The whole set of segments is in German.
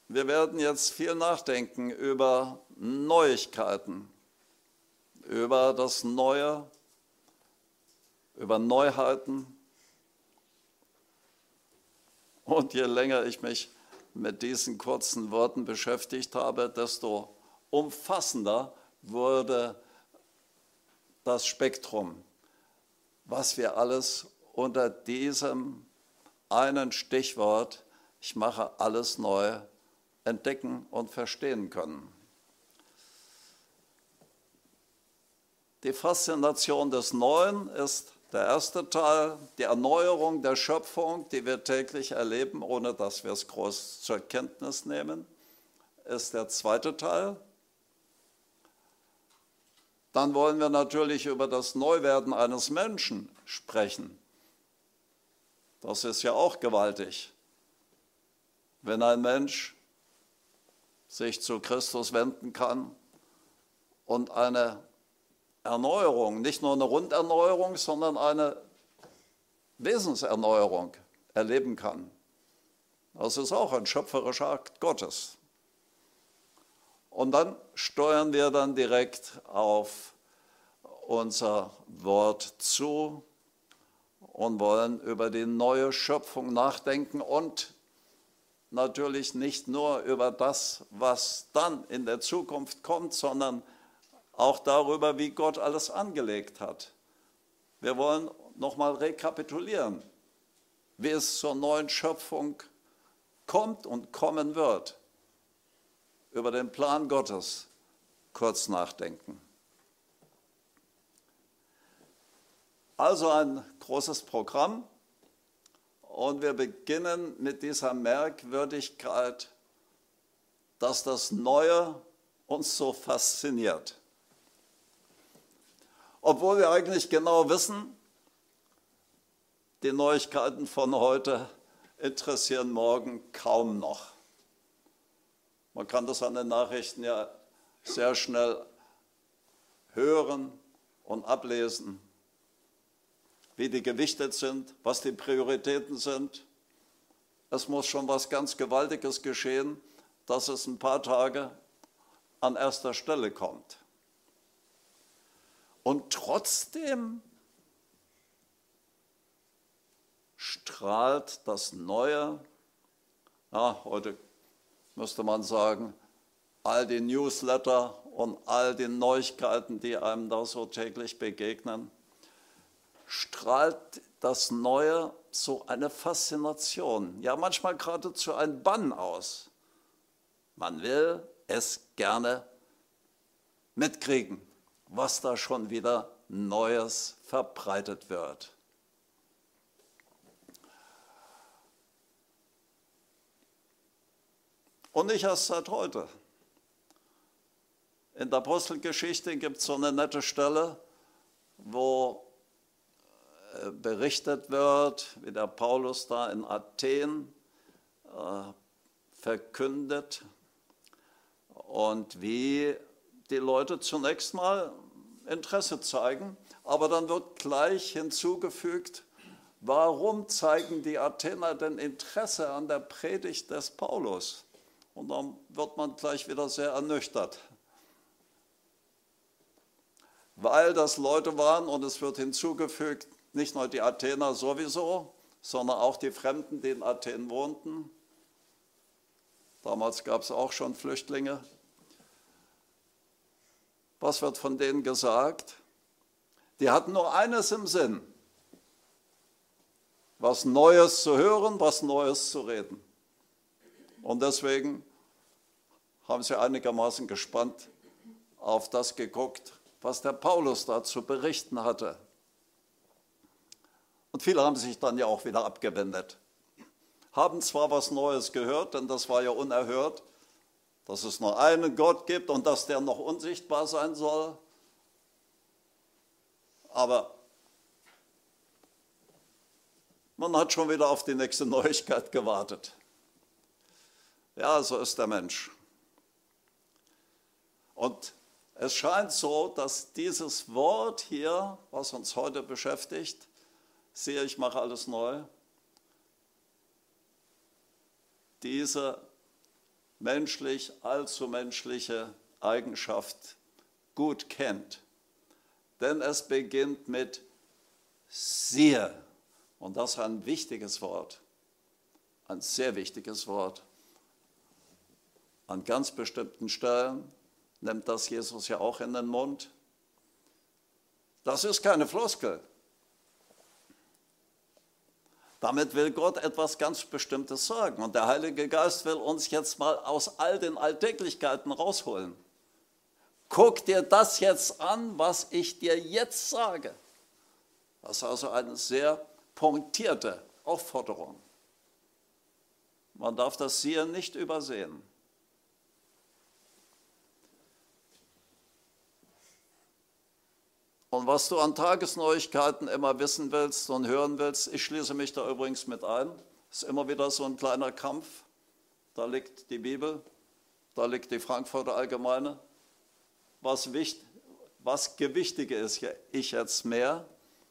Wir werden jetzt viel nachdenken über Neuigkeiten, über das Neue, über Neuheiten. Und je länger ich mich mit diesen kurzen Worten beschäftigt habe, desto umfassender wurde das Spektrum, was wir alles unter diesem einen Stichwort, ich mache alles neu, entdecken und verstehen können. Die Faszination des Neuen ist der erste Teil, die Erneuerung der Schöpfung, die wir täglich erleben, ohne dass wir es groß zur Kenntnis nehmen, ist der zweite Teil. Dann wollen wir natürlich über das Neuwerden eines Menschen sprechen. Das ist ja auch gewaltig. Wenn ein Mensch sich zu Christus wenden kann und eine Erneuerung, nicht nur eine Runderneuerung, sondern eine Wesenserneuerung erleben kann. Das ist auch ein schöpferischer Akt Gottes. Und dann steuern wir dann direkt auf unser Wort zu und wollen über die neue Schöpfung nachdenken und natürlich nicht nur über das, was dann in der Zukunft kommt, sondern auch darüber, wie Gott alles angelegt hat. Wir wollen nochmal rekapitulieren, wie es zur neuen Schöpfung kommt und kommen wird. Über den Plan Gottes kurz nachdenken. Also ein großes Programm und wir beginnen mit dieser Merkwürdigkeit, dass das Neue uns so fasziniert. Obwohl wir eigentlich genau wissen, die Neuigkeiten von heute interessieren morgen kaum noch. Man kann das an den Nachrichten ja sehr schnell hören und ablesen, wie die gewichtet sind, was die Prioritäten sind. Es muss schon was ganz Gewaltiges geschehen, dass es ein paar Tage an erster Stelle kommt. Und trotzdem strahlt das Neue, ja, heute müsste man sagen, all die Newsletter und all die Neuigkeiten, die einem da so täglich begegnen, strahlt das Neue so eine Faszination, ja manchmal geradezu ein Bann aus. Man will es gerne mitkriegen, was da schon wieder Neues verbreitet wird. Und nicht erst seit heute. In der Apostelgeschichte gibt es so eine nette Stelle, wo berichtet wird, wie der Paulus da in Athen verkündet und wie die Leute zunächst mal Interesse zeigen, aber dann wird gleich hinzugefügt, warum zeigen die Athener denn Interesse an der Predigt des Paulus? Und dann wird man gleich wieder sehr ernüchtert. Weil das Leute waren, und es wird hinzugefügt, nicht nur die Athener sowieso, sondern auch die Fremden, die in Athen wohnten. Damals gab es auch schon Flüchtlinge. Was wird von denen gesagt? Die hatten nur eines im Sinn, was Neues zu hören, was Neues zu reden. Und deswegen haben sie einigermaßen gespannt auf das geguckt, was der Paulus da zu berichten hatte. Und viele haben sich dann ja auch wieder abgewendet. Haben zwar was Neues gehört, denn das war ja unerhört, dass es nur einen Gott gibt und dass der noch unsichtbar sein soll. Aber man hat schon wieder auf die nächste Neuigkeit gewartet. Ja, so ist der Mensch. Und es scheint so, dass dieses Wort hier, was uns heute beschäftigt, siehe, ich mache alles neu, diese menschlich, allzu menschliche Eigenschaft gut kennt. Denn es beginnt mit siehe. Und das ist ein wichtiges Wort, ein sehr wichtiges Wort. An ganz bestimmten Stellen nimmt das Jesus ja auch in den Mund. Das ist keine Floskel. Damit will Gott etwas ganz Bestimmtes sagen. Und der Heilige Geist will uns jetzt mal aus all den Alltäglichkeiten rausholen. Guck dir das jetzt an, was ich dir jetzt sage. Das ist also eine sehr pointierte Aufforderung. Man darf das Siehe nicht übersehen. Und was du an Tagesneuigkeiten immer wissen willst und hören willst, ich schließe mich da übrigens mit ein, ist immer wieder so ein kleiner Kampf. Da liegt die Bibel, da liegt die Frankfurter Allgemeine. Was gewichtiger ist, ich jetzt mehr.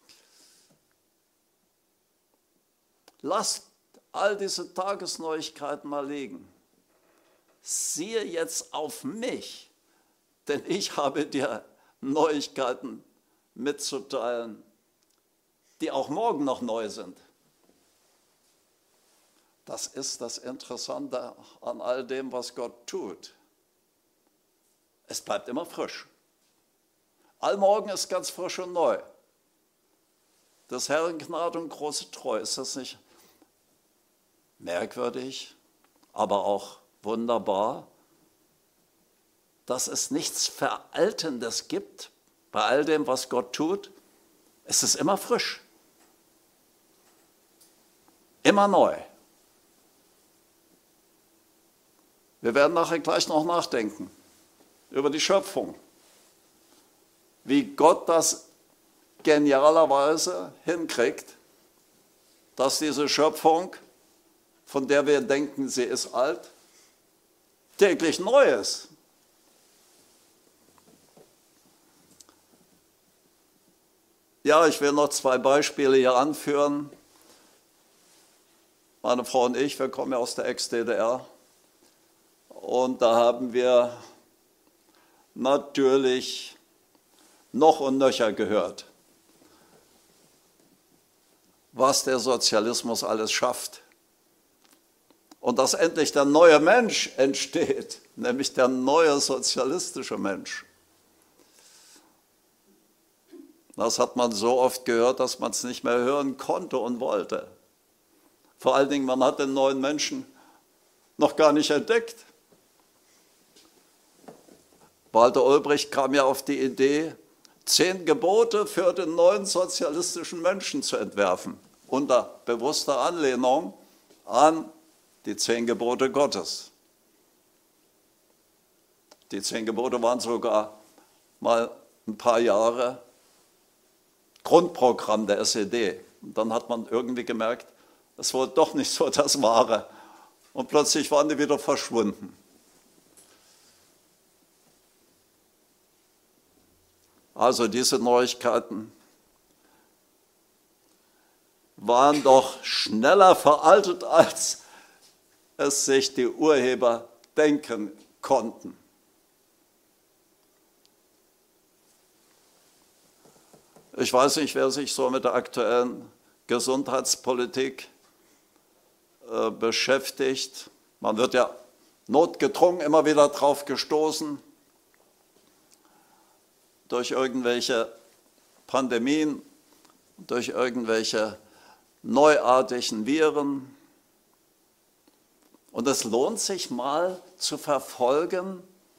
Lasst all diese Tagesneuigkeiten mal liegen. Siehe jetzt auf mich, denn ich habe dir Neuigkeiten mitzuteilen, die auch morgen noch neu sind. Das ist das Interessante an all dem, was Gott tut. Es bleibt immer frisch. Allmorgen ist ganz frisch und neu. Des Herrn Gnade und große Treue, ist das nicht merkwürdig, aber auch wunderbar, dass es nichts Veraltendes gibt bei all dem, was Gott tut? Es ist immer frisch, immer neu. Wir werden nachher gleich noch nachdenken über die Schöpfung, wie Gott das genialerweise hinkriegt, dass diese Schöpfung, von der wir denken, sie ist alt, täglich neu ist. Ja, ich will noch 2 Beispiele hier anführen. Meine Frau und ich, wir kommen ja aus der Ex-DDR. Und da haben wir natürlich noch und nöcher gehört, was der Sozialismus alles schafft. Und dass endlich der neue Mensch entsteht, nämlich der neue sozialistische Mensch. Das hat man so oft gehört, dass man es nicht mehr hören konnte und wollte. Vor allen Dingen, man hat den neuen Menschen noch gar nicht entdeckt. Walter Ulbricht kam ja auf die Idee, 10 Gebote für den neuen sozialistischen Menschen zu entwerfen, unter bewusster Anlehnung an die 10 Gebote Gottes. Die 10 Gebote waren sogar mal ein paar Jahre Grundprogramm der SED. Und dann hat man irgendwie gemerkt, es wurde doch nicht so das Wahre. Und plötzlich waren die wieder verschwunden. Also diese Neuigkeiten waren doch schneller veraltet, als es sich die Urheber denken konnten. Ich weiß nicht, wer sich so mit der aktuellen Gesundheitspolitik beschäftigt. Man wird ja notgedrungen immer wieder drauf gestoßen, durch irgendwelche Pandemien, durch irgendwelche neuartigen Viren. Und es lohnt sich mal zu verfolgen,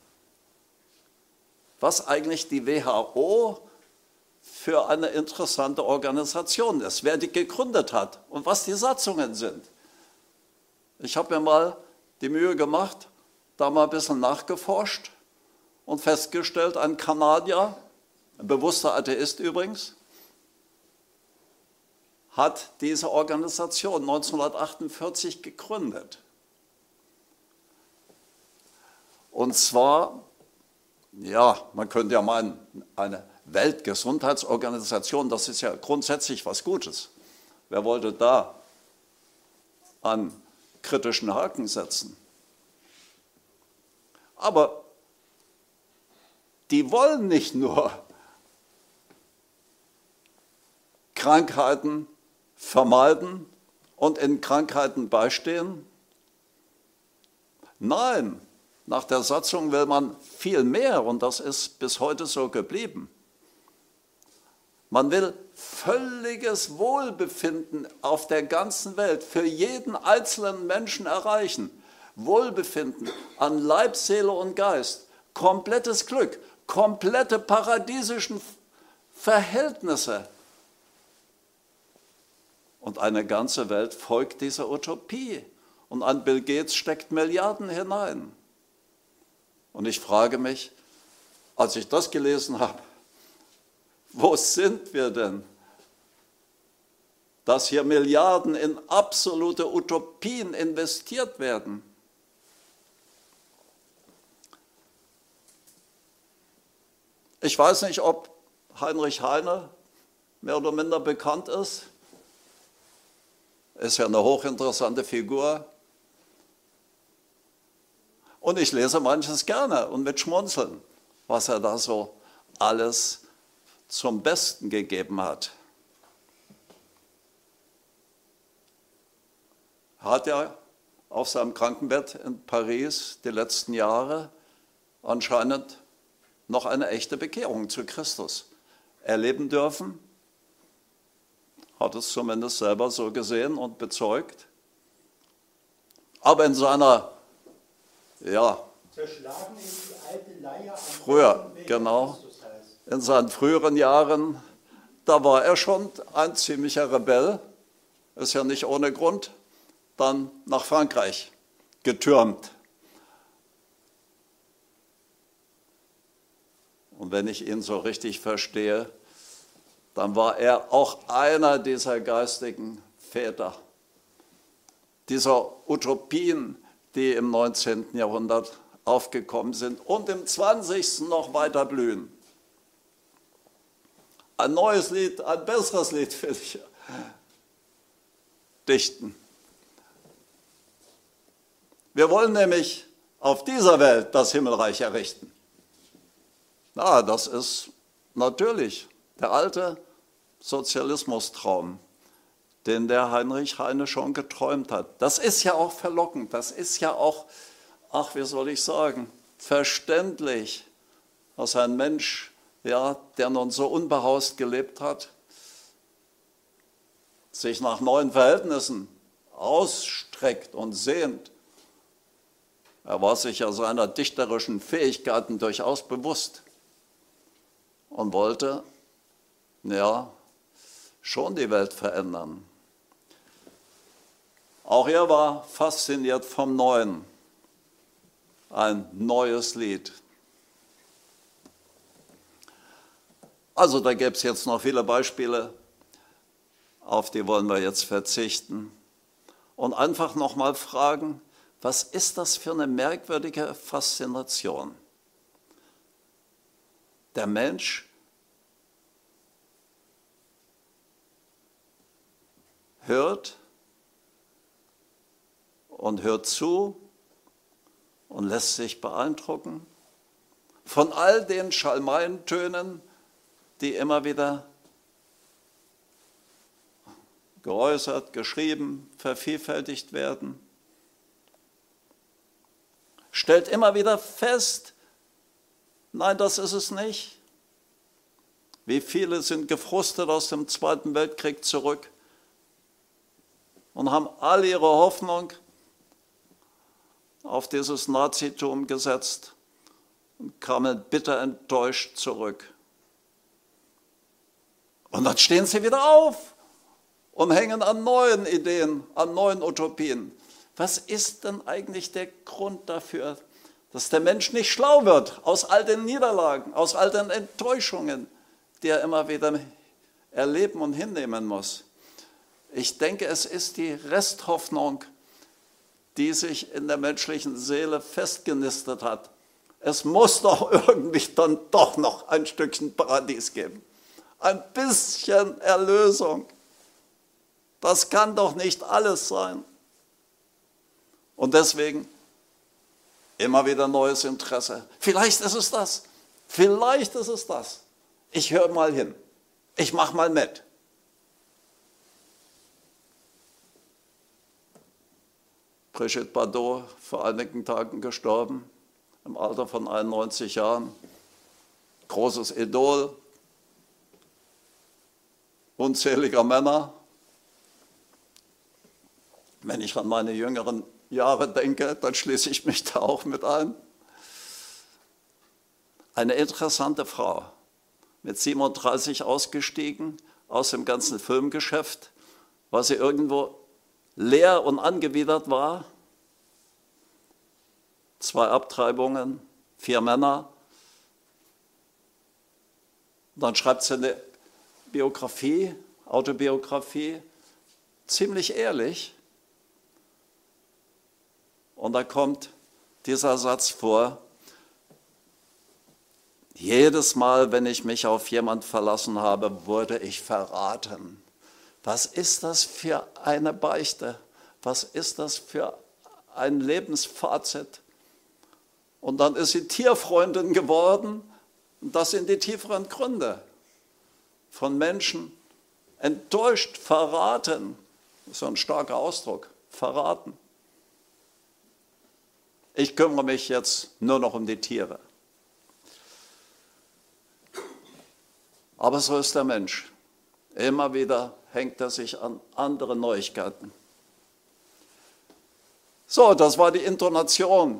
was eigentlich die WHO für eine interessante Organisation ist, wer die gegründet hat und was die Satzungen sind. Ich habe mir mal die Mühe gemacht, da mal ein bisschen nachgeforscht und festgestellt, ein Kanadier, ein bewusster Atheist übrigens, hat diese Organisation 1948 gegründet. Und zwar, ja, man könnte ja meinen, eine Weltgesundheitsorganisation, das ist ja grundsätzlich was Gutes. Wer wollte da an kritischen Haken setzen? Aber die wollen nicht nur Krankheiten vermeiden und in Krankheiten beistehen. Nein, nach der Satzung will man viel mehr und das ist bis heute so geblieben. Man will völliges Wohlbefinden auf der ganzen Welt für jeden einzelnen Menschen erreichen. Wohlbefinden an Leib, Seele und Geist. Komplettes Glück, komplette paradiesischen Verhältnisse. Und eine ganze Welt folgt dieser Utopie. Und an Bill Gates steckt Milliarden hinein. Und ich frage mich, als ich das gelesen habe, wo sind wir denn, dass hier Milliarden in absolute Utopien investiert werden? Ich weiß nicht, ob Heinrich Heine mehr oder minder bekannt ist. Ist ja eine hochinteressante Figur. Und ich lese manches gerne und mit Schmunzeln, was er da so alles zum Besten gegeben hat. Er hat ja auf seinem Krankenbett in Paris die letzten Jahre anscheinend noch eine echte Bekehrung zu Christus erleben dürfen. Hat es zumindest selber so gesehen und bezeugt. Aber in seiner, zerschlagen in die alte Leier am früher, Weg genau, Christus heißt. in seinen früheren Jahren, da war er schon ein ziemlicher Rebell, ist ja nicht ohne Grund, dann nach Frankreich getürmt. Und wenn ich ihn so richtig verstehe, dann war er auch einer dieser geistigen Väter, dieser Utopien, die im 19. Jahrhundert aufgekommen sind und im 20. noch weiter blühen. Ein neues Lied, ein besseres Lied will ich dichten. Wir wollen nämlich auf dieser Welt das Himmelreich errichten. Na, das ist natürlich der alte Sozialismustraum, den der Heinrich Heine schon geträumt hat. Das ist ja auch verlockend, das ist ja auch, wie soll ich sagen, verständlich, dass ein Mensch, ja, der nun so unbehaust gelebt hat, sich nach neuen Verhältnissen ausstreckt und sehnt. Er war sich ja seiner dichterischen Fähigkeiten durchaus bewusst und wollte, ja, schon die Welt verändern. Auch er war fasziniert vom Neuen. Ein neues Lied. Also da gäbe es jetzt noch viele Beispiele, auf die wollen wir jetzt verzichten. Und einfach nochmal fragen, was ist das für eine merkwürdige Faszination? Der Mensch hört und hört zu und lässt sich beeindrucken von all den Schalmeientönen, die immer wieder geäußert, geschrieben, vervielfältigt werden. Stellt immer wieder fest, nein, das ist es nicht. Wie viele sind gefrustet aus dem Zweiten Weltkrieg zurück und haben alle ihre Hoffnung auf dieses Nazitum gesetzt und kamen bitter enttäuscht zurück. Und dann stehen sie wieder auf und hängen an neuen Ideen, an neuen Utopien. Was ist denn eigentlich der Grund dafür, dass der Mensch nicht schlau wird aus all den Niederlagen, aus all den Enttäuschungen, die er immer wieder erleben und hinnehmen muss? Ich denke, es ist die Resthoffnung, die sich in der menschlichen Seele festgenistet hat. Es muss doch irgendwie dann doch noch ein Stückchen Paradies geben. Ein bisschen Erlösung. Das kann doch nicht alles sein. Und deswegen Immer wieder neues Interesse. Vielleicht ist es das. Vielleicht ist es das. Ich höre mal hin. Ich mache mal mit. Brigitte Bardot, vor einigen Tagen gestorben, im Alter von 91 Jahren. Großes Idol, unzähliger Männer. Wenn ich an meine jüngeren Jahre denke, dann schließe ich mich da auch mit ein. Eine interessante Frau, mit 37 ausgestiegen aus dem ganzen Filmgeschäft, weil sie irgendwo leer und angewidert war. 2 Abtreibungen, 4 Männer. Dann schreibt sie eine Biografie, Autobiografie, ziemlich ehrlich. Und da kommt dieser Satz vor: Jedes Mal, wenn ich mich auf jemand verlassen habe, wurde ich verraten. Was ist das für eine Beichte? Was ist das für ein Lebensfazit? Und dann ist sie Tierfreundin geworden. Und das sind die tieferen Gründe. Von Menschen enttäuscht, verraten. Das ist so ein starker Ausdruck. Verraten. Ich kümmere mich jetzt nur noch um die Tiere. Aber so ist der Mensch. Immer wieder hängt er sich an andere Neuigkeiten. So, das war die Intonation.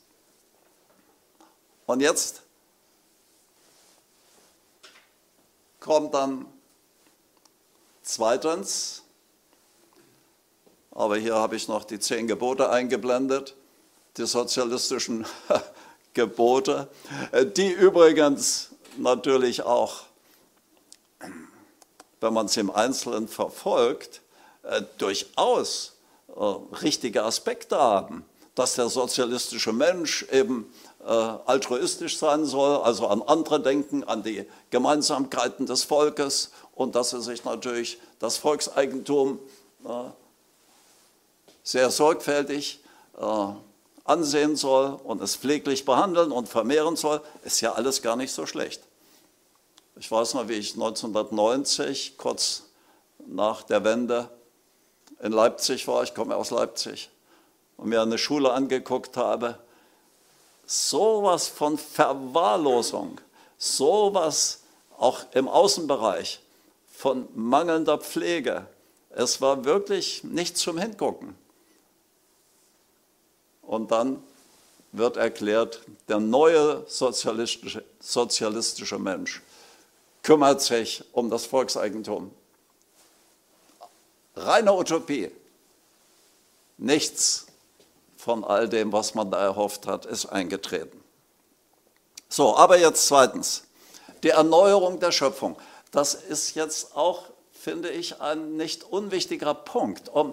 Und jetzt kommt dann zweitens, aber hier habe ich noch die 10 Gebote eingeblendet, die sozialistischen Gebote, die übrigens natürlich auch, wenn man es im Einzelnen verfolgt, durchaus richtige Aspekte haben. Dass der sozialistische Mensch eben altruistisch sein soll, also an andere denken, an die Gemeinsamkeiten des Volkes, und dass er sich natürlich das Volkseigentum sehr sorgfältig ansehen soll und es pfleglich behandeln und vermehren soll, ist ja alles gar nicht so schlecht. Ich weiß noch, wie ich 1990, kurz nach der Wende, in Leipzig war, ich komme aus Leipzig, und mir eine Schule angeguckt habe, sowas von Verwahrlosung, sowas auch im Außenbereich von mangelnder Pflege. Es war wirklich nicht zum Hingucken. Und dann wird erklärt, der neue sozialistische Mensch kümmert sich um das Volkseigentum. Reine Utopie. Nichts von all dem, was man da erhofft hat, ist eingetreten. So, aber jetzt zweitens, die Erneuerung der Schöpfung. Das ist jetzt auch, finde ich, ein nicht unwichtiger Punkt, um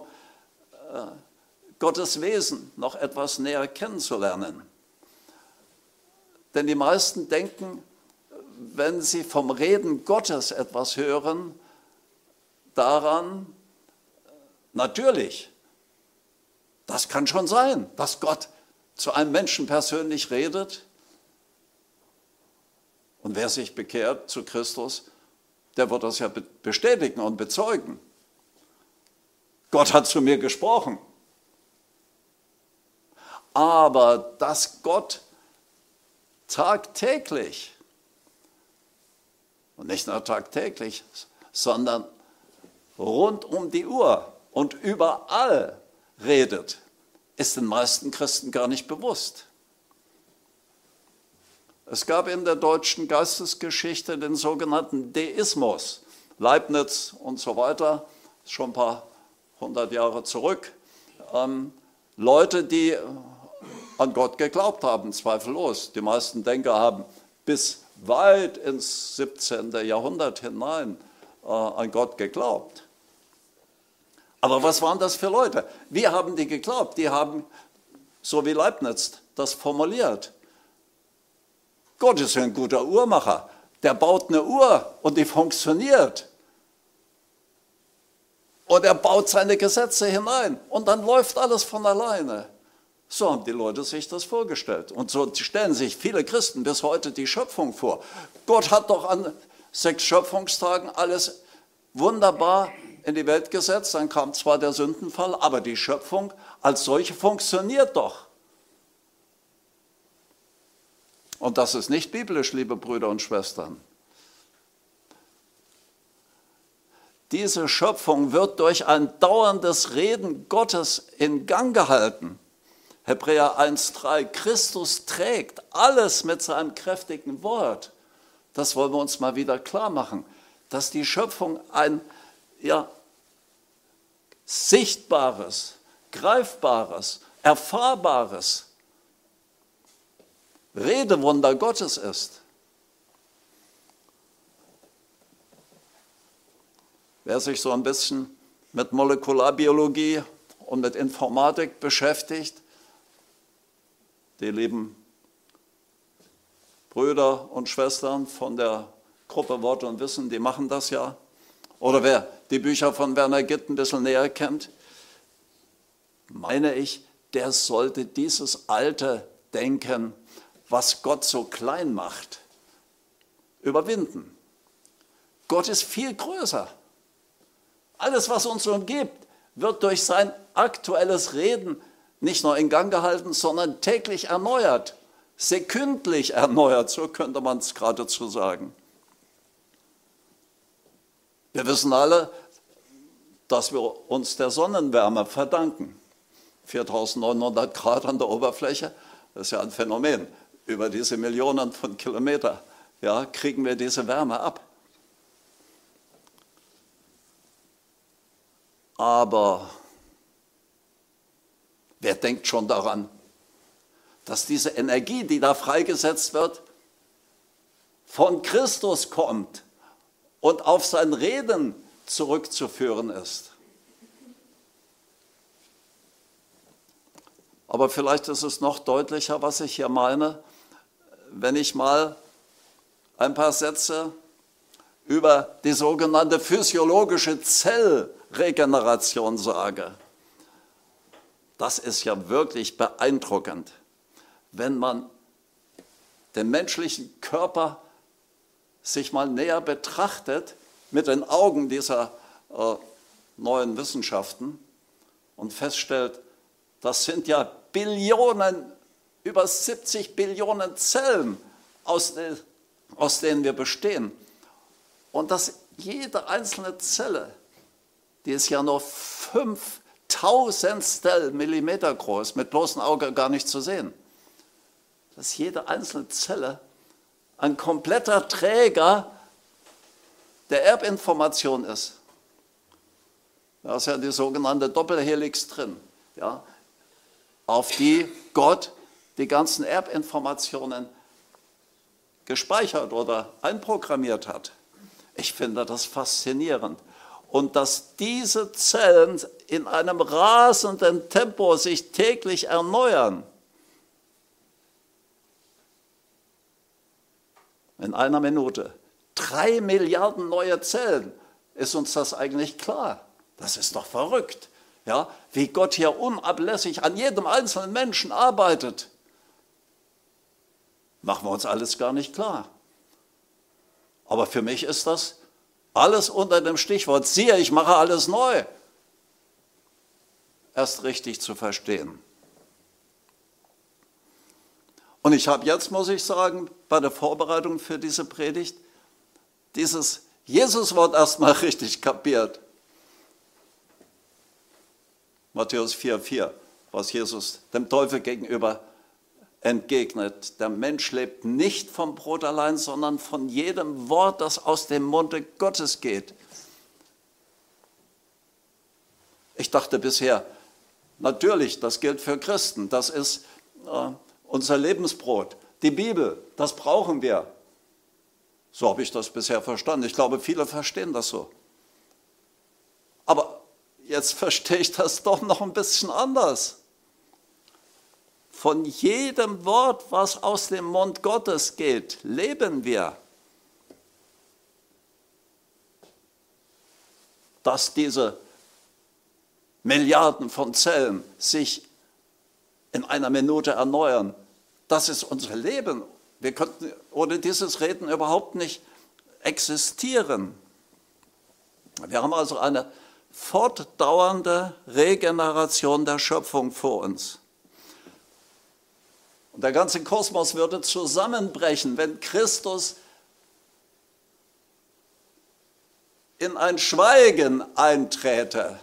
Gottes Wesen noch etwas näher kennenzulernen. Denn die meisten denken, wenn sie vom Reden Gottes etwas hören, daran, natürlich, das kann schon sein, dass Gott zu einem Menschen persönlich redet. Und wer sich bekehrt zu Christus, der wird das ja bestätigen und bezeugen. Gott hat zu mir gesprochen. Aber dass Gott tagtäglich, und nicht nur tagtäglich, sondern rund um die Uhr und überall redet, ist den meisten Christen gar nicht bewusst. Es gab in der deutschen Geistesgeschichte den sogenannten Deismus, Leibniz und so weiter, schon ein paar 100 Jahre zurück, Leute, die an Gott geglaubt haben, zweifellos. Die meisten Denker haben bis weit ins 17. Jahrhundert hinein an Gott geglaubt. Aber was waren das für Leute? Wie haben die geglaubt? Die haben, so wie Leibniz, das formuliert. Gott ist ein guter Uhrmacher. Der baut eine Uhr und die funktioniert. Und er baut seine Gesetze hinein und dann läuft alles von alleine. So haben die Leute sich das vorgestellt. Und so stellen sich viele Christen bis heute die Schöpfung vor. Gott hat doch an 6 Schöpfungstagen alles wunderbar in die Welt gesetzt. Dann kam zwar der Sündenfall, aber die Schöpfung als solche funktioniert doch. Und das ist nicht biblisch, liebe Brüder und Schwestern. Diese Schöpfung wird durch ein dauerndes Reden Gottes in Gang gehalten. Hebräer 1,3, Christus trägt alles mit seinem kräftigen Wort. Das wollen wir uns mal wieder klar machen, dass die Schöpfung ein sichtbares, greifbares, erfahrbares Redewunder Gottes ist. Wer sich so ein bisschen mit Molekularbiologie und mit Informatik beschäftigt, die lieben Brüder und Schwestern von der Gruppe Wort und Wissen, die machen das ja. Oder wer die Bücher von Werner Gitt ein bisschen näher kennt, meine ich, der sollte dieses alte Denken, was Gott so klein macht, überwinden. Gott ist viel größer. Alles, was uns umgibt, wird durch sein aktuelles Reden nicht nur in Gang gehalten, sondern täglich erneuert, sekündlich erneuert, so könnte man es geradezu sagen. Wir wissen alle, dass wir uns der Sonnenwärme verdanken. 4900 Grad an der Oberfläche, das ist ja ein Phänomen. Über diese Millionen von Kilometern kriegen wir diese Wärme ab. Aber wer denkt schon daran, dass diese Energie, die da freigesetzt wird, von Christus kommt und auf sein Reden zurückzuführen ist? Aber vielleicht ist es noch deutlicher, was ich hier meine, wenn ich mal ein paar Sätze über die sogenannte physiologische Zellregeneration sage. Das ist ja wirklich beeindruckend, wenn man den menschlichen Körper sich mal näher betrachtet mit den Augen dieser neuen Wissenschaften und feststellt, das sind ja Billionen, über 70 Billionen Zellen, aus denen wir bestehen. Und dass jede einzelne Zelle, die ist ja nur 5.000 Millimeter groß, mit bloßem Auge gar nicht zu sehen, dass jede einzelne Zelle ein kompletter Träger der Erbinformation ist. Da ist ja die sogenannte Doppelhelix drin, auf die Gott die ganzen Erbinformationen gespeichert oder einprogrammiert hat. Ich finde das faszinierend. Und dass diese Zellen in einem rasenden Tempo sich täglich erneuern. In einer Minute. 3 Milliarden neue Zellen. Ist uns das eigentlich klar? Das ist doch verrückt. Wie Gott hier unablässig an jedem einzelnen Menschen arbeitet. Machen wir uns alles gar nicht klar. Aber für mich ist das alles unter dem Stichwort, siehe, ich mache alles neu, erst richtig zu verstehen. Und ich habe jetzt, muss ich sagen, bei der Vorbereitung für diese Predigt, dieses Jesuswort erstmal richtig kapiert. Matthäus 4,4, was Jesus dem Teufel gegenüber entgegnet. Der Mensch lebt nicht vom Brot allein, sondern von jedem Wort, das aus dem Munde Gottes geht. Ich dachte bisher, natürlich, das gilt für Christen, das ist unser Lebensbrot. Die Bibel, das brauchen wir. So habe ich das bisher verstanden. Ich glaube, viele verstehen das so. Aber jetzt verstehe ich das doch noch ein bisschen anders. Von jedem Wort, was aus dem Mund Gottes geht, leben wir. Dass diese Milliarden von Zellen sich in einer Minute erneuern. Das ist unser Leben. Wir könnten ohne dieses Reden überhaupt nicht existieren. Wir haben also eine fortdauernde Regeneration der Schöpfung vor uns. Und der ganze Kosmos würde zusammenbrechen, wenn Christus in ein Schweigen einträte.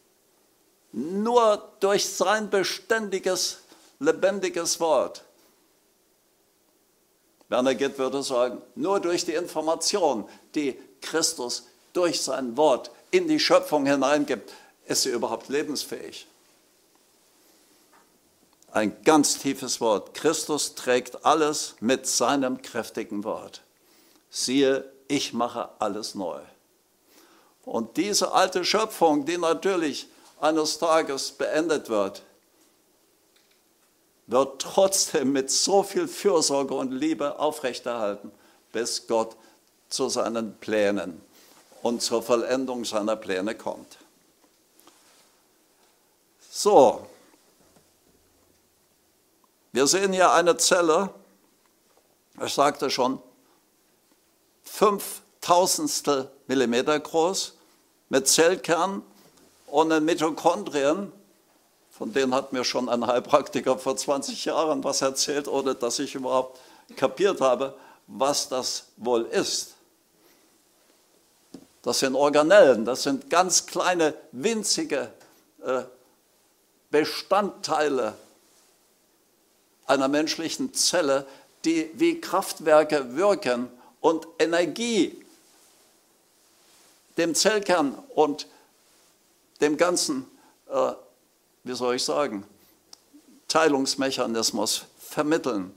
Nur durch sein beständiges, lebendiges Wort. Werner Gitt würde sagen, nur durch die Information, die Christus durch sein Wort in die Schöpfung hineingibt, ist sie überhaupt lebensfähig. Ein ganz tiefes Wort. Christus trägt alles mit seinem kräftigen Wort. Siehe, ich mache alles neu. Und diese alte Schöpfung, die natürlich eines Tages beendet wird, wird trotzdem mit so viel Fürsorge und Liebe aufrechterhalten, bis Gott zu seinen Plänen und zur Vollendung seiner Pläne kommt. So, wir sehen hier eine Zelle, ich sagte schon, 5/1000 Millimeter groß, mit Zellkern und den Mitochondrien. Von denen hat mir schon ein Heilpraktiker vor 20 Jahren was erzählt, ohne dass ich überhaupt kapiert habe, was das wohl ist. Das sind Organellen, das sind ganz kleine, winzige Bestandteile einer menschlichen Zelle, die wie Kraftwerke wirken und Energie dem Zellkern und dem ganzen, wie soll ich sagen, Teilungsmechanismus vermitteln.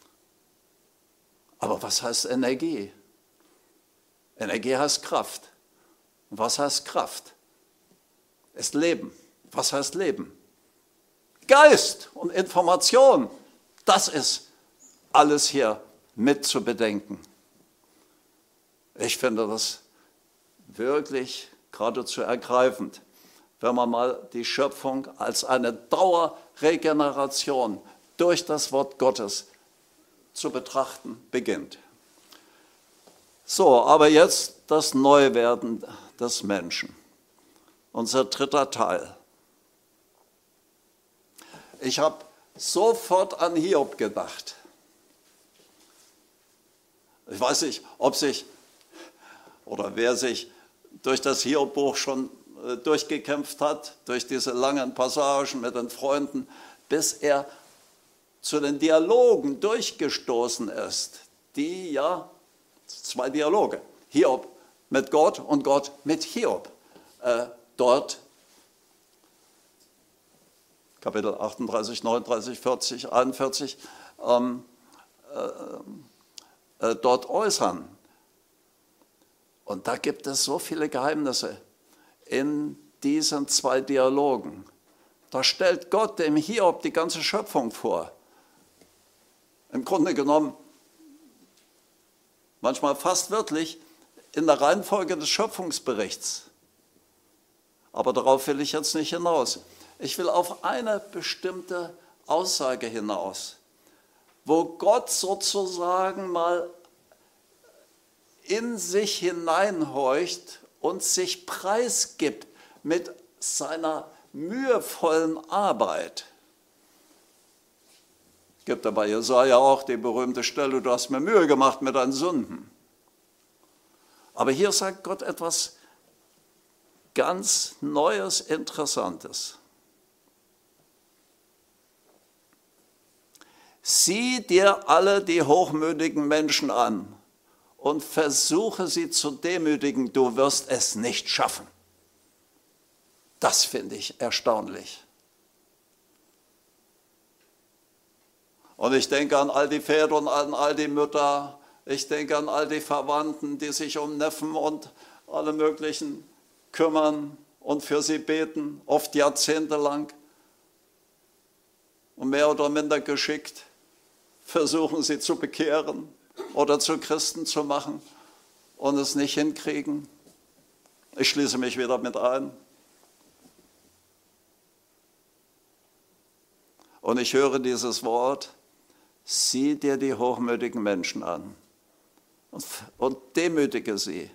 Aber was heißt Energie? Energie heißt Kraft. Und was heißt Kraft? Ist Leben. Was heißt Leben? Geist und Information. Das ist alles hier mit zu bedenken. Ich finde das wirklich geradezu ergreifend, wenn man mal die Schöpfung als eine Dauerregeneration durch das Wort Gottes zu betrachten beginnt. So, aber jetzt das Neuwerden des Menschen. Unser dritter Teil. Ich habe sofort an Hiob gedacht. Ich weiß nicht, ob sich oder wer sich durch das Hiob-Buch schon durchgekämpft hat, durch diese langen Passagen mit den Freunden, bis er zu den Dialogen durchgestoßen ist, die ja, 2 Dialoge, Hiob mit Gott und Gott mit Hiob, dort Kapitel 38, 39, 40, 41, dort äußern. Und da gibt es so viele Geheimnisse in diesen 2 Dialogen. Da stellt Gott dem Hiob die ganze Schöpfung vor. Im Grunde genommen, manchmal fast wörtlich, in der Reihenfolge des Schöpfungsberichts. Aber darauf will ich jetzt nicht hinaus. Ich will auf eine bestimmte Aussage hinaus, wo Gott sozusagen mal in sich hineinhorcht und sich preisgibt mit seiner mühevollen Arbeit. Es gibt aber Jesaja auch die berühmte Stelle, du hast mir Mühe gemacht mit deinen Sünden. Aber hier sagt Gott etwas ganz Neues, Interessantes. Sieh dir alle die hochmütigen Menschen an und versuche sie zu demütigen, du wirst es nicht schaffen. Das finde ich erstaunlich. Und ich denke an all die Väter und an all die Mütter, ich denke an all die Verwandten, die sich um Neffen und alle möglichen kümmern und für sie beten, oft jahrzehntelang. Und mehr oder minder geschickt versuchen sie zu bekehren oder zu Christen zu machen und es nicht hinkriegen. Ich schließe mich wieder mit ein. Und ich höre dieses Wort, sieh dir die hochmütigen Menschen an und demütige sie.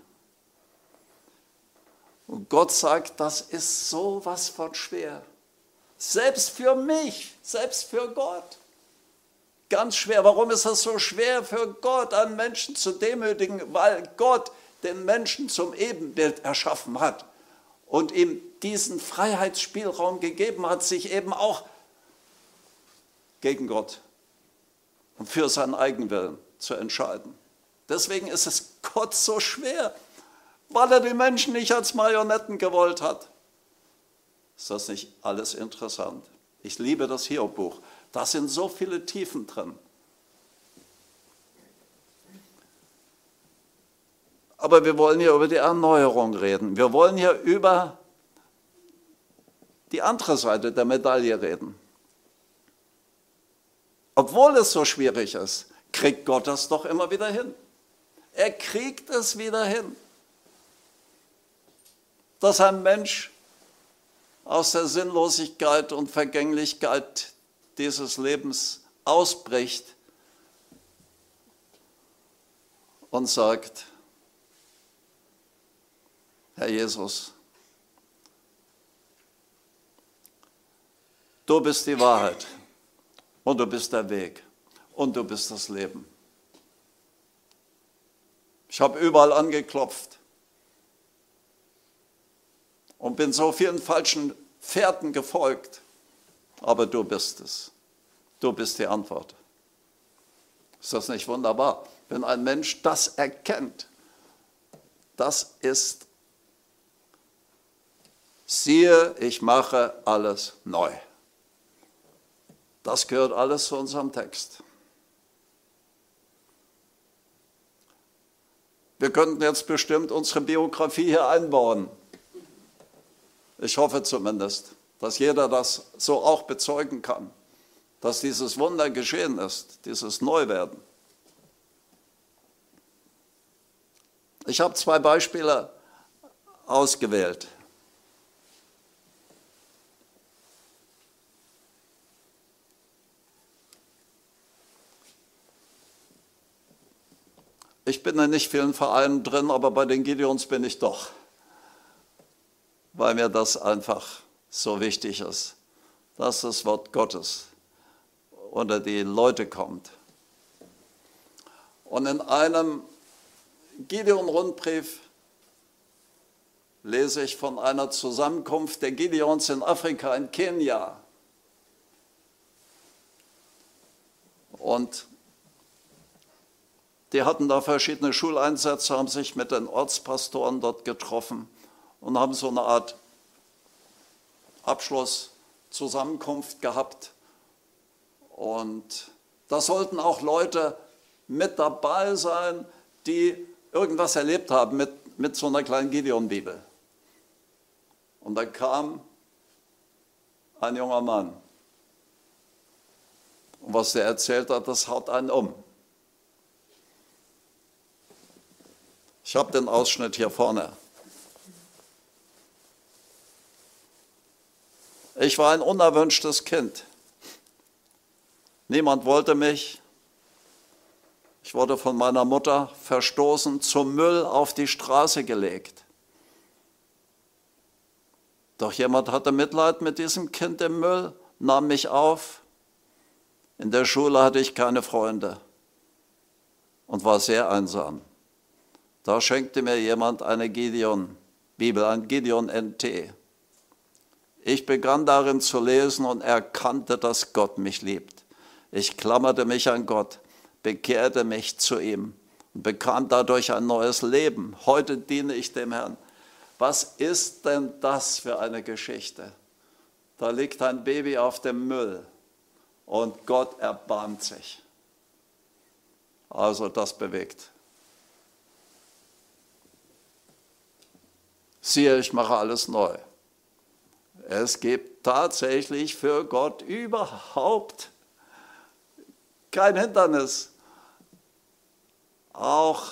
Und Gott sagt, das ist sowas von schwer. Selbst für mich, selbst für Gott. Ganz schwer. Warum ist das so schwer für Gott, einen Menschen zu demütigen? Weil Gott den Menschen zum Ebenbild erschaffen hat und ihm diesen Freiheitsspielraum gegeben hat, sich eben auch gegen Gott und für seinen Eigenwillen zu entscheiden. Deswegen ist es Gott so schwer, weil er die Menschen nicht als Marionetten gewollt hat. Ist das nicht alles interessant? Ich liebe das Hiob-Buch. Da sind so viele Tiefen drin. Aber wir wollen hier über die Erneuerung reden. Wir wollen hier über die andere Seite der Medaille reden. Obwohl es so schwierig ist, kriegt Gott das doch immer wieder hin. Er kriegt es wieder hin, dass ein Mensch aus der Sinnlosigkeit und Vergänglichkeit dieses Lebens ausbricht und sagt, Herr Jesus, du bist die Wahrheit und du bist der Weg und du bist das Leben. Ich habe überall angeklopft und bin so vielen falschen Fährten gefolgt, aber du bist es. Du bist die Antwort. Ist das nicht wunderbar? Wenn ein Mensch das erkennt, das ist, siehe, ich mache alles neu. Das gehört alles zu unserem Text. Wir könnten jetzt bestimmt unsere Biografie hier einbauen. Ich hoffe zumindest, dass jeder das so auch bezeugen kann, dass dieses Wunder geschehen ist, dieses Neuwerden. Ich habe 2 Beispiele ausgewählt. Ich bin in nicht vielen Vereinen drin, aber bei den Gideons bin ich doch, weil mir das einfach so wichtig ist, dass das Wort Gottes unter die Leute kommt. Und in einem Gideon-Rundbrief lese ich von einer Zusammenkunft der Gideons in Afrika, in Kenia. Und die hatten da verschiedene Schuleinsätze, haben sich mit den Ortspastoren dort getroffen und haben so eine Art Abschlusszusammenkunft gehabt. Und da sollten auch Leute mit dabei sein, die irgendwas erlebt haben mit so einer kleinen Gideon-Bibel. Und da kam ein junger Mann. Und was der erzählt hat, das haut einen um. Ich habe den Ausschnitt hier vorne. Ich war ein unerwünschtes Kind. Niemand wollte mich. Ich wurde von meiner Mutter verstoßen, zum Müll auf die Straße gelegt. Doch jemand hatte Mitleid mit diesem Kind im Müll, nahm mich auf. In der Schule hatte ich keine Freunde und war sehr einsam. Da schenkte mir jemand eine Gideon-Bibel, ein Gideon-NT. Ich begann darin zu lesen und erkannte, dass Gott mich liebt. Ich klammerte mich an Gott, bekehrte mich zu ihm und bekam dadurch ein neues Leben. Heute diene ich dem Herrn. Was ist denn das für eine Geschichte? Da liegt ein Baby auf dem Müll und Gott erbarmt sich. Also das bewegt. Siehe, ich mache alles neu. Es gibt tatsächlich für Gott überhaupt kein Hindernis, auch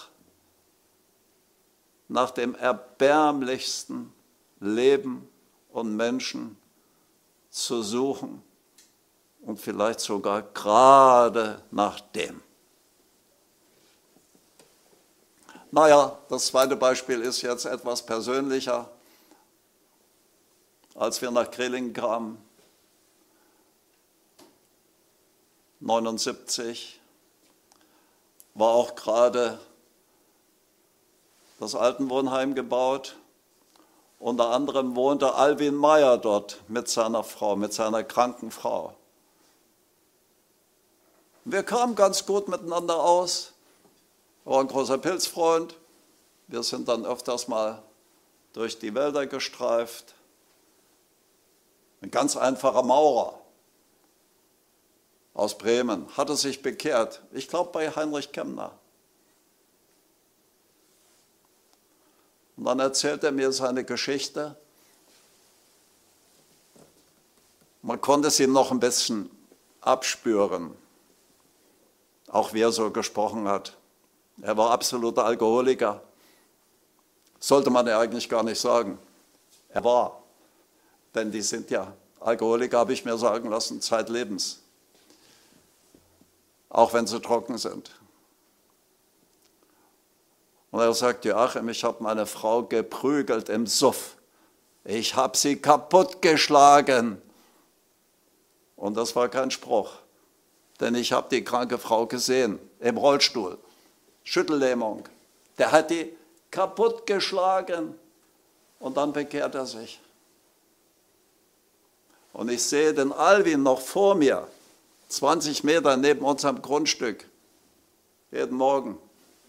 nach dem erbärmlichsten Leben und Menschen zu suchen und vielleicht sogar gerade nach dem. Naja, das zweite Beispiel ist jetzt etwas persönlicher. Als wir nach Grelingen kamen, 1979, war auch gerade das Altenwohnheim gebaut. Unter anderem wohnte Alwin Meyer dort mit seiner Frau, mit seiner kranken Frau. Wir kamen ganz gut miteinander aus. Er war ein großer Pilzfreund. Wir sind dann öfters mal durch die Wälder gestreift. Ein ganz einfacher Maurer aus Bremen hatte sich bekehrt. Ich glaube bei Heinrich Kemmner. Und dann erzählt er mir seine Geschichte. Man konnte es ihm noch ein bisschen abspüren, auch wie er so gesprochen hat. Er war absoluter Alkoholiker. Sollte man ja eigentlich gar nicht sagen. Er war. Denn die sind ja Alkoholiker, habe ich mir sagen lassen, zeitlebens. Auch wenn sie trocken sind. Und er sagt, Joachim, ich habe meine Frau geprügelt im Suff. Ich habe sie kaputtgeschlagen. Und das war kein Spruch. Denn ich habe die kranke Frau gesehen, im Rollstuhl. Schüttellähmung. Der hat die kaputtgeschlagen. Und dann bekehrt er sich. Und ich sehe den Alwin noch vor mir, 20 Meter neben unserem Grundstück, jeden Morgen.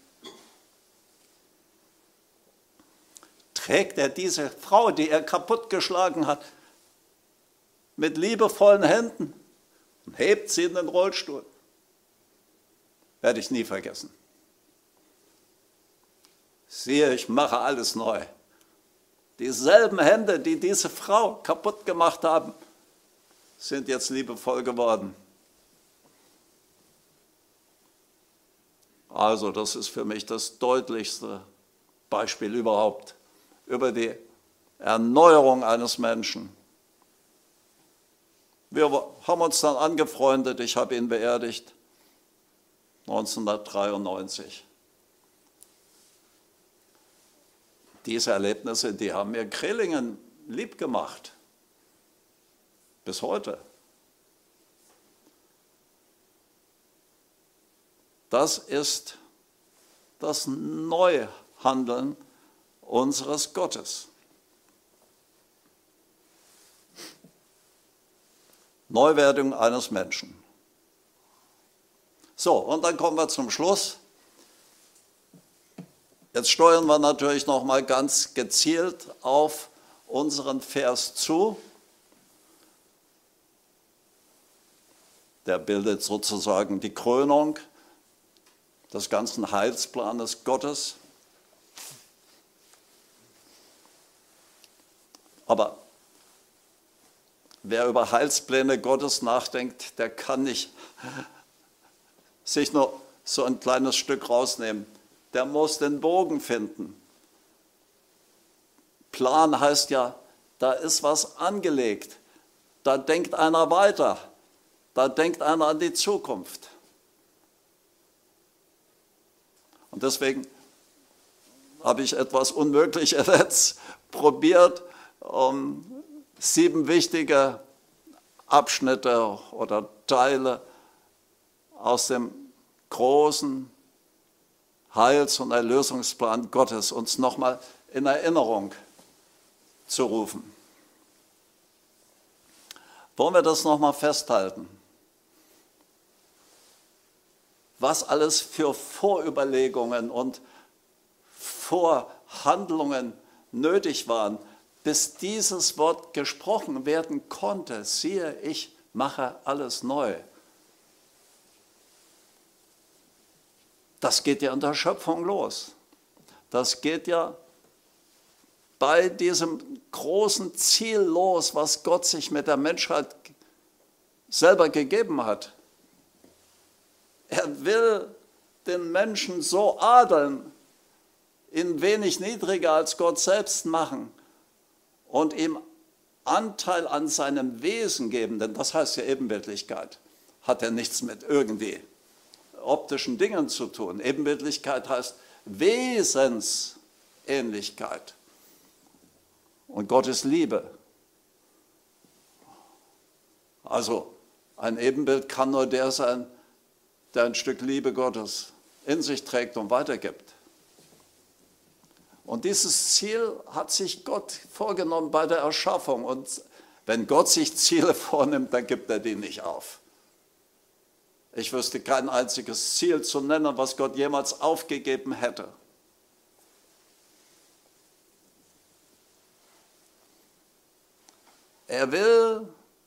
Trägt er diese Frau, die er kaputtgeschlagen hat, mit liebevollen Händen und hebt sie in den Rollstuhl. Werde ich nie vergessen. Siehe, ich mache alles neu. Dieselben Hände, die diese Frau kaputt gemacht haben, sind jetzt liebevoll geworden. Also das ist für mich das deutlichste Beispiel überhaupt über die Erneuerung eines Menschen. Wir haben uns dann angefreundet, ich habe ihn beerdigt, 1993. Diese Erlebnisse, die haben mir Grelingen lieb gemacht. Bis heute. Das ist das Neuhandeln unseres Gottes. Neuwerdung eines Menschen. So, und dann kommen wir zum Schluss. Jetzt steuern wir natürlich noch mal ganz gezielt auf unseren Vers zu. Der bildet sozusagen die Krönung des ganzen Heilsplanes Gottes. Aber wer über Heilspläne Gottes nachdenkt, der kann nicht sich nur so ein kleines Stück rausnehmen. Der muss den Bogen finden. Plan heißt ja, da ist was angelegt. Da denkt einer weiter. Da denkt einer an die Zukunft. Und deswegen habe ich etwas Unmögliches jetzt probiert, 7 wichtige Abschnitte oder Teile aus dem großen Heils- und Erlösungsplan Gottes uns nochmal in Erinnerung zu rufen. Wollen wir das nochmal festhalten? Was alles für Vorüberlegungen und Vorhandlungen nötig waren, bis dieses Wort gesprochen werden konnte. Siehe, ich mache alles neu. Das geht ja in der Schöpfung los. Das geht ja bei diesem großen Ziel los, was Gott sich mit der Menschheit selber gegeben hat. Er will den Menschen so adeln, ihn wenig niedriger als Gott selbst machen und ihm Anteil an seinem Wesen geben, denn das heißt ja Ebenbildlichkeit, hat ja nichts mit irgendwie optischen Dingen zu tun. Ebenbildlichkeit heißt Wesensähnlichkeit. Und Gott ist Liebe. Also ein Ebenbild kann nur der sein, der ein Stück Liebe Gottes in sich trägt und weitergibt. Und dieses Ziel hat sich Gott vorgenommen bei der Erschaffung. Und wenn Gott sich Ziele vornimmt, dann gibt er die nicht auf. Ich wüsste kein einziges Ziel zu nennen, was Gott jemals aufgegeben hätte. Er will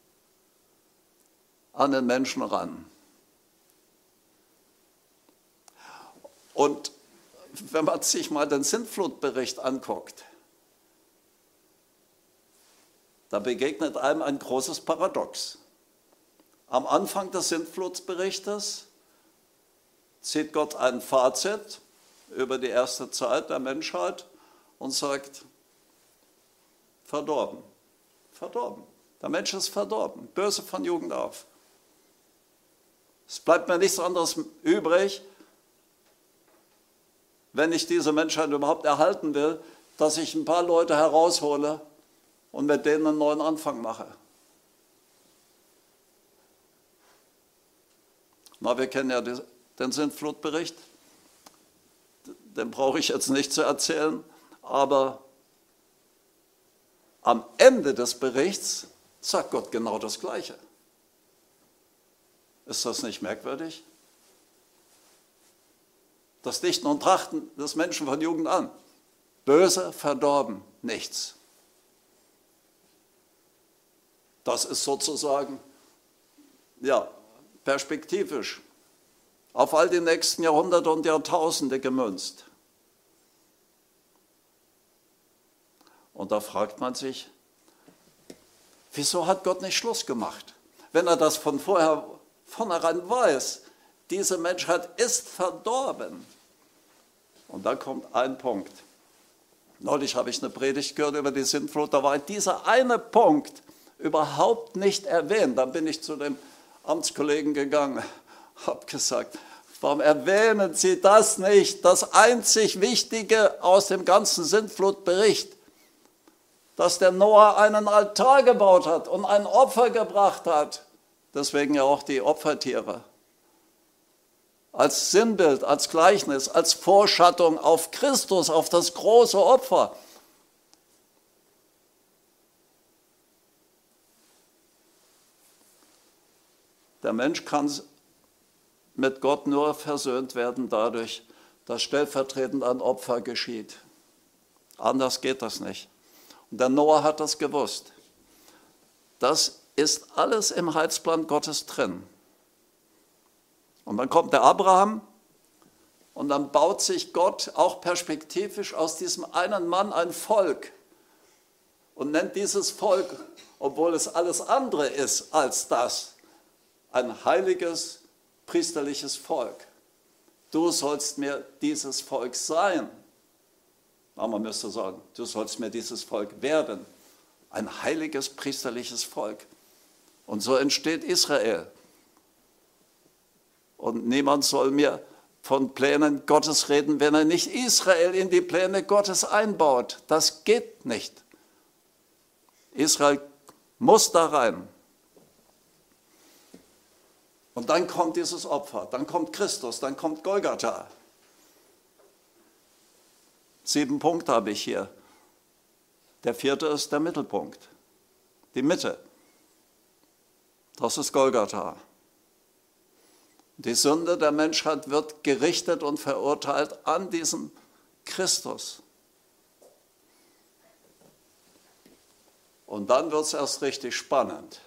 an den Menschen ran. Und wenn man sich mal den Sintflutbericht anguckt, da begegnet einem ein großes Paradox. Am Anfang des Sintflutberichtes zieht Gott ein Fazit über die erste Zeit der Menschheit und sagt, verdorben, verdorben. Der Mensch ist verdorben, böse von Jugend auf. Es bleibt mir nichts anderes übrig, wenn ich diese Menschheit überhaupt erhalten will, dass ich ein paar Leute heraushole und mit denen einen neuen Anfang mache. Na, wir kennen ja den Sintflutbericht, den brauche ich jetzt nicht zu erzählen, aber am Ende des Berichts sagt Gott genau das Gleiche. Ist das nicht merkwürdig? Das Dichten und Trachten des Menschen von Jugend an. Böse, verdorben, nichts. Das ist sozusagen, ja, perspektivisch auf all die nächsten Jahrhunderte und Jahrtausende gemünzt. Und da fragt man sich, wieso hat Gott nicht Schluss gemacht? Wenn er das von vornherein weiß, diese Menschheit ist verdorben. Und da kommt ein Punkt. Neulich habe ich eine Predigt gehört über die Sintflut, da war dieser eine Punkt überhaupt nicht erwähnt. Dann bin ich zu dem Amtskollegen gegangen, habe gesagt, warum erwähnen Sie das nicht? Das einzig Wichtige aus dem ganzen Sintflutbericht, dass der Noah einen Altar gebaut hat und ein Opfer gebracht hat. Deswegen ja auch die Opfertiere. Als Sinnbild, als Gleichnis, als Vorschattung auf Christus, auf das große Opfer. Der Mensch kann mit Gott nur versöhnt werden dadurch, dass stellvertretend ein Opfer geschieht. Anders geht das nicht. Und der Noah hat das gewusst. Das ist alles im Heilsplan Gottes drin. Und dann kommt der Abraham und dann baut sich Gott auch perspektivisch aus diesem einen Mann ein Volk und nennt dieses Volk, obwohl es alles andere ist als das, ein heiliges, priesterliches Volk. Du sollst mir dieses Volk sein. Aber man müsste sagen, du sollst mir dieses Volk werden. Ein heiliges, priesterliches Volk. Und so entsteht Israel. Und niemand soll mir von Plänen Gottes reden, wenn er nicht Israel in die Pläne Gottes einbaut. Das geht nicht. Israel muss da rein. Und dann kommt dieses Opfer, dann kommt Christus, dann kommt Golgatha. 7 Punkte habe ich hier. Der 4. ist der Mittelpunkt, die Mitte. Das ist Golgatha. Die Sünde der Menschheit wird gerichtet und verurteilt an diesem Christus. Und dann wird es erst richtig spannend.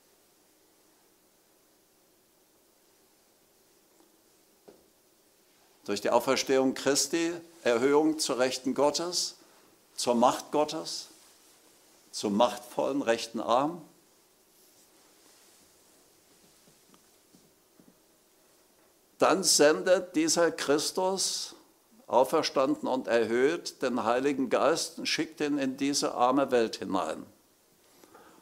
Durch die Auferstehung Christi, Erhöhung zur Rechten Gottes, zur Macht Gottes, zum machtvollen rechten Arm. Dann sendet dieser Christus, auferstanden und erhöht, den Heiligen Geist und schickt ihn in diese arme Welt hinein.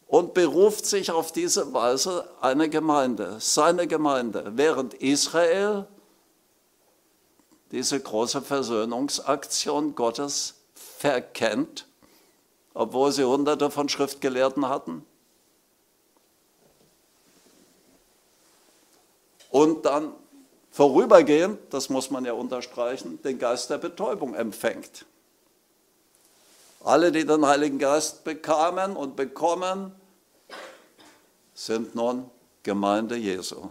und beruft sich auf diese Weise eine Gemeinde, seine Gemeinde, während Israel diese große Versöhnungsaktion Gottes verkennt, obwohl sie Hunderte von Schriftgelehrten hatten. Und dann vorübergehend, das muss man ja unterstreichen, den Geist der Betäubung empfängt. Alle, die den Heiligen Geist bekamen und bekommen, sind nun Gemeinde Jesu.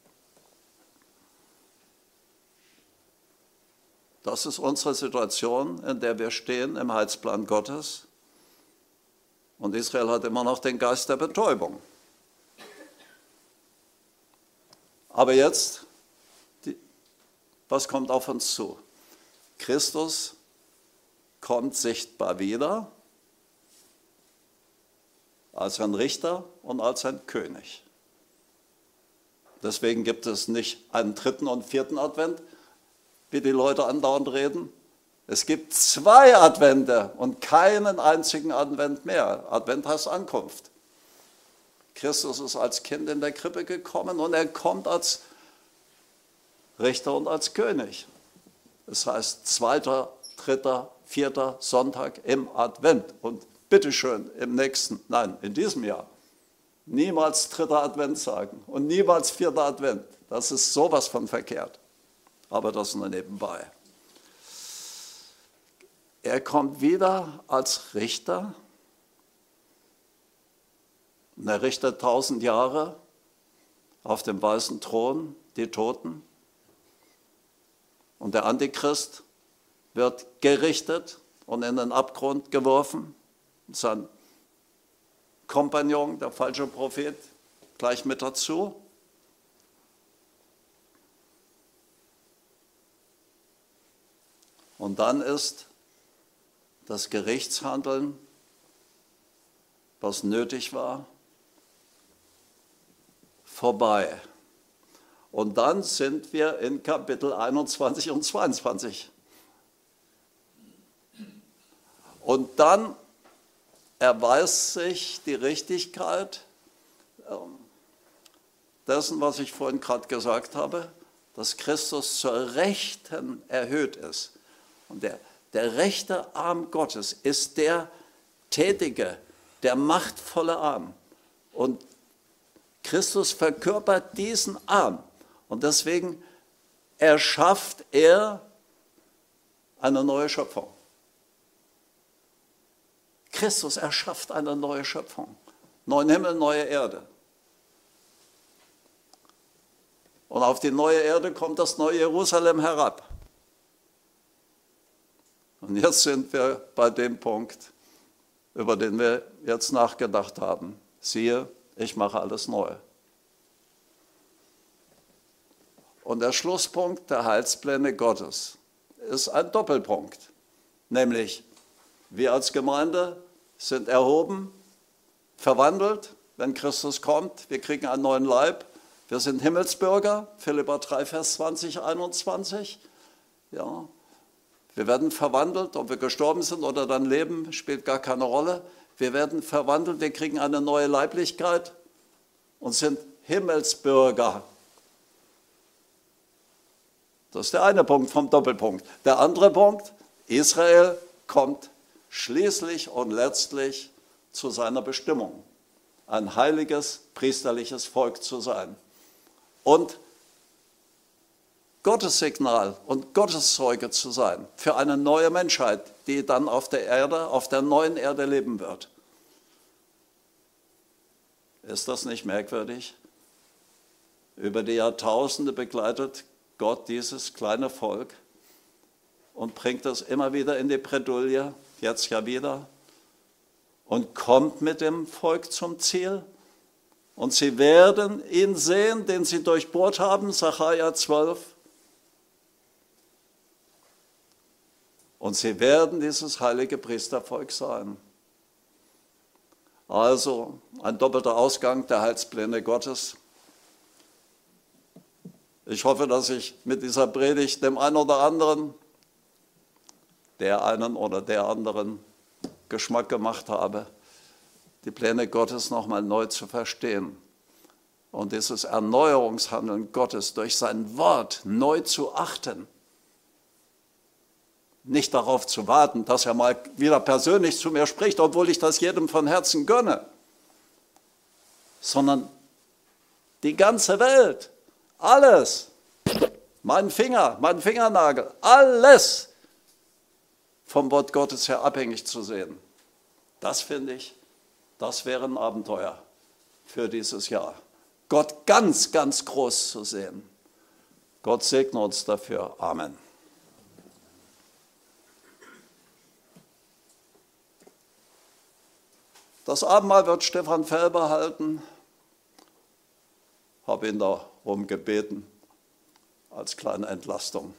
Das ist unsere Situation, in der wir stehen im Heilsplan Gottes. Und Israel hat immer noch den Geist der Betäubung. Aber jetzt, was kommt auf uns zu? Christus kommt sichtbar wieder als ein Richter und als ein König. Deswegen gibt es nicht einen dritten und vierten Advent, wie die Leute andauernd reden. Es gibt 2 Advente und keinen einzigen Advent mehr. Advent heißt Ankunft. Christus ist als Kind in der Krippe gekommen und er kommt als Richter und als König. Das heißt 2., 3., 4. Sonntag im Advent. Und bitteschön im nächsten, nein, in diesem Jahr, niemals 3. Advent sagen und niemals 4. Advent. Das ist sowas von verkehrt. Aber das nur nebenbei. Er kommt wieder als Richter. Und er richtet 1000 Jahre auf dem weißen Thron die Toten. Und der Antichrist wird gerichtet und in den Abgrund geworfen. Sein Kompagnon, der falsche Prophet, gleich mit dazu. Und dann ist das Gerichtshandeln, was nötig war, vorbei. Und dann sind wir in Kapitel 21 und 22. Und dann erweist sich die Richtigkeit dessen, was ich vorhin gerade gesagt habe, dass Christus zur Rechten erhöht ist. Und der rechte Arm Gottes ist der tätige, der machtvolle Arm. Und Christus verkörpert diesen Arm. Und deswegen erschafft er eine neue Schöpfung. Christus erschafft eine neue Schöpfung. Neuen Himmel, neue Erde. Und auf die neue Erde kommt das neue Jerusalem herab. Und jetzt sind wir bei dem Punkt, über den wir jetzt nachgedacht haben. Siehe, ich mache alles neu. Und der Schlusspunkt der Heilspläne Gottes ist ein Doppelpunkt. Nämlich, wir als Gemeinde sind erhoben, verwandelt, wenn Christus kommt. Wir kriegen einen neuen Leib. Wir sind Himmelsbürger, Philipper 3, Vers 20, 21. Ja. Wir werden verwandelt, ob wir gestorben sind oder dann leben, spielt gar keine Rolle. Wir werden verwandelt, wir kriegen eine neue Leiblichkeit und sind Himmelsbürger. Das ist der eine Punkt vom Doppelpunkt. Der andere Punkt, Israel kommt schließlich und letztlich zu seiner Bestimmung, ein heiliges, priesterliches Volk zu sein. Und Gottes Signal und Gottes Zeuge zu sein für eine neue Menschheit, die dann auf der Erde, auf der neuen Erde leben wird. Ist das nicht merkwürdig? Über die Jahrtausende begleitet Gott dieses kleine Volk und bringt es immer wieder in die Bredouille, jetzt ja wieder, und kommt mit dem Volk zum Ziel. Und sie werden ihn sehen, den sie durchbohrt haben, Sacharja 12. Und sie werden dieses heilige Priestervolk sein. Also ein doppelter Ausgang der Heilspläne Gottes. Ich hoffe, dass ich mit dieser Predigt dem einen oder anderen, der einen oder der anderen Geschmack gemacht habe. die Pläne Gottes nochmal neu zu verstehen und dieses Erneuerungshandeln Gottes durch sein Wort neu zu achten. Nicht darauf zu warten, dass er mal wieder persönlich zu mir spricht, obwohl ich das jedem von Herzen gönne, sondern die ganze Welt, alles, mein Finger, mein Fingernagel, alles vom Wort Gottes her abhängig zu sehen. Das finde ich, das wäre ein Abenteuer für dieses Jahr. Gott ganz, ganz groß zu sehen. Gott segne uns dafür. Amen. Das Abendmahl wird Stefan Felber halten. Habe ihn darum gebeten, als kleine Entlastung.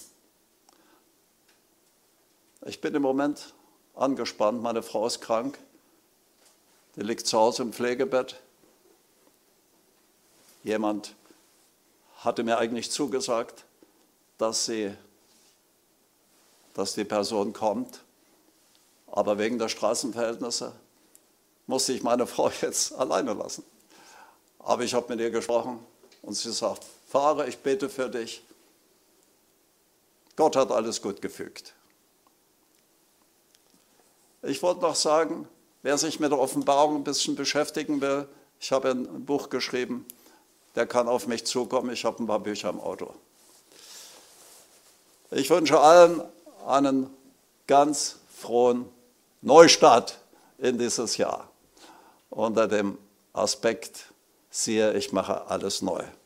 Ich bin im Moment angespannt. Meine Frau ist krank. Die liegt zu Hause im Pflegebett. Jemand hatte mir eigentlich zugesagt, dass die Person kommt. Aber wegen der Straßenverhältnisse musste ich meine Frau jetzt alleine lassen. Aber ich habe mit ihr gesprochen und sie sagt, fahre, ich bete für dich. Gott hat alles gut gefügt. Ich wollte noch sagen, wer sich mit der Offenbarung ein bisschen beschäftigen will, ich habe ein Buch geschrieben, der kann auf mich zukommen, ich habe ein paar Bücher im Auto. Ich wünsche allen einen ganz frohen Neustart in dieses Jahr. Unter dem Aspekt, siehe, ich mache alles neu.